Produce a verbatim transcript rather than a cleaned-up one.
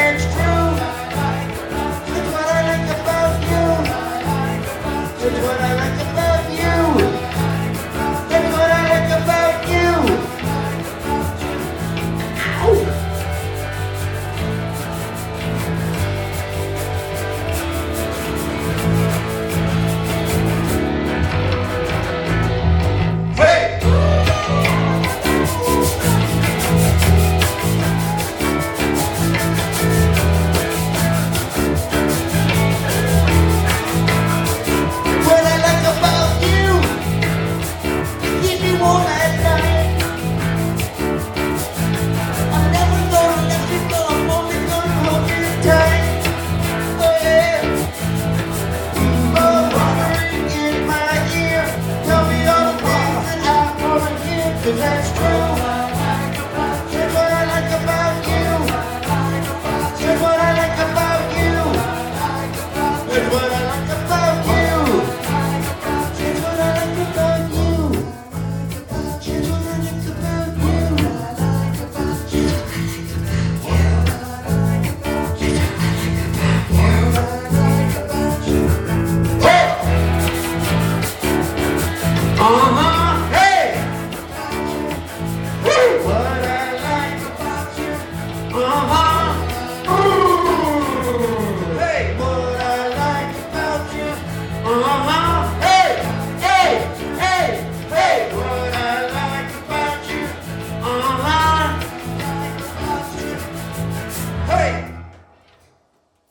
that's true. It's what I like about you. It's what I like about you. It's what I like about you. Ow! That's true. Here's what I like about you. Here's what I like about you. Here's what I like about you. Here's what I like about you. Here's what I like about you. Hey! Uh-huh. Uh-huh. Hey, hey, hey, hey, what I like about you. Uh-huh. Hey.